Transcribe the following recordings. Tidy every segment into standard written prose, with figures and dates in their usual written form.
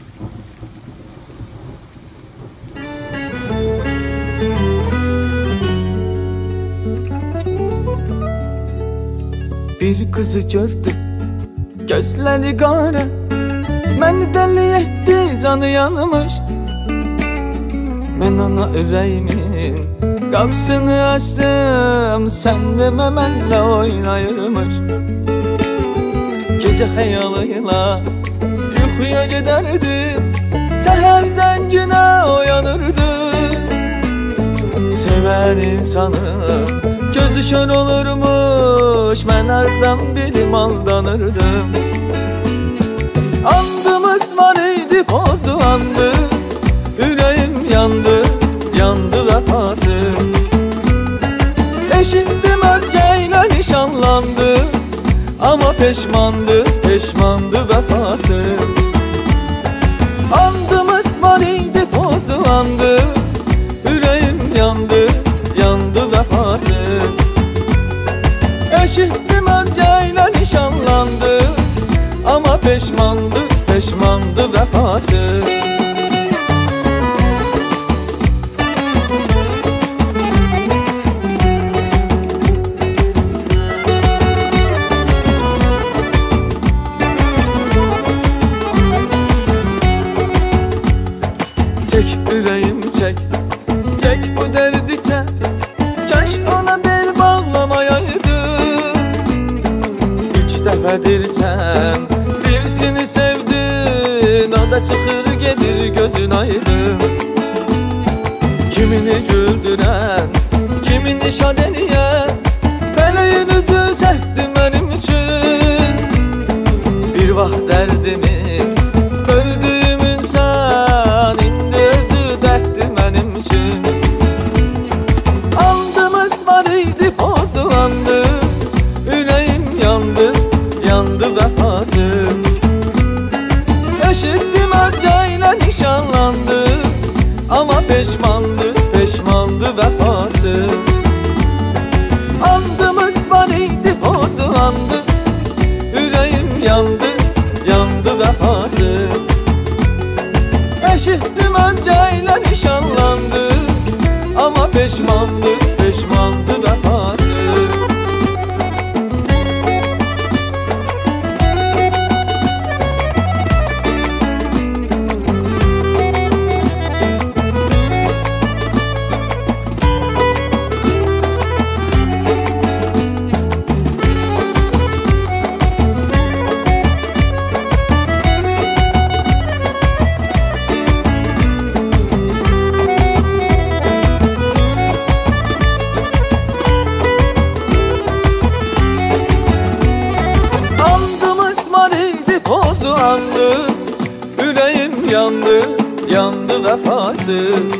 Bir kızı gördüm, gözleri qara, məni dəli etdi, canı yanmış. Mən ona ürəyimin qapısını açdım, sən demə mənlə oynayırmış. Gecə xəyalıyla yuxuya gedərdim, səhər zənginə oyanırdım. Sevər insanı gözü kör olurmuş, mən hardan bilim aldanırdım. Andımız var idi, pozu andı, ürəyim yandı, yandı vəfası. Eşitdim özgəylə nişanlandı, ama peşmandı, peşmandı vəfası. Andımız var idi, pozu andı, ürəyim yandı, yandı vəfası. Eşitdim özgəylə nişanlandı, ama peşmandı, peşmandı vəfası. Çek ürəyim çek, çek bu dərdi tək. Kaş ona bel bağlamayaydım. İlk dəfədir sən birisini sevdin, o da çıxır gedir gözün aydın. Kimini güldürən, kimini şad eləyən, fələyin üzü sərtdir mənim üçün. Bir vaxt dərdimi öldüyüm insan, indi özü dərddir mənim üçün. Andımız var idi, pozulandı, ürəyim yandı, yandı vəfası. Eşitdim özgəylə nişanlandı, ama peşmandı, peşmandı vəfası. Andımız var idi, pozulandı, ürəyim yandı, yandı vəfası. Eşitdim özgəylə nişanlandı, ama peşmandı, peşmandı vəfası. Pozulandı, ürəyim yandı, yandı vəfası.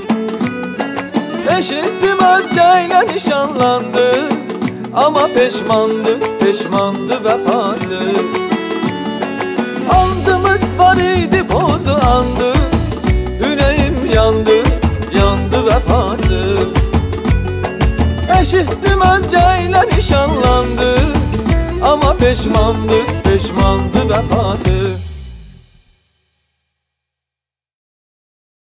Eşitdim özgəylə nişanlandı, ama peşmandı, peşmandı vəfası. Andımız var idi, pozulandı, ürəyim yandı, yandı vəfası. Eşitdim özgəylə nişanlandı, ama peşmandı, peşmandı vəfası.